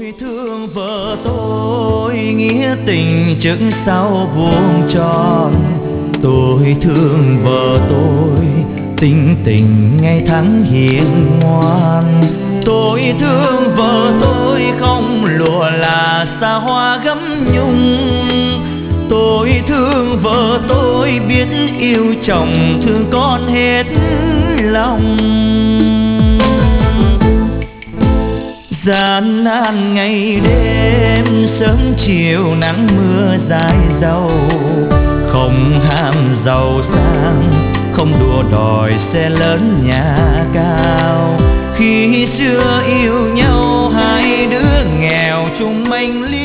Tôi thương vợ tôi nghĩa tình trước sau vuông tròn. Tôi thương vợ tôi tính tình ngày tháng hiền ngoan. Tôi thương vợ tôi không lụa là xa hoa gấm nhung. Tôi thương vợ tôi biết yêu chồng thương con hết lòng. Gian nan ngày đêm sớm chiều nắng mưa dài dầu. Không ham giàu sang, không đua đòi xe lớn nhà cao. Khi xưa yêu nhau hai đứa nghèo chung mênh liêu.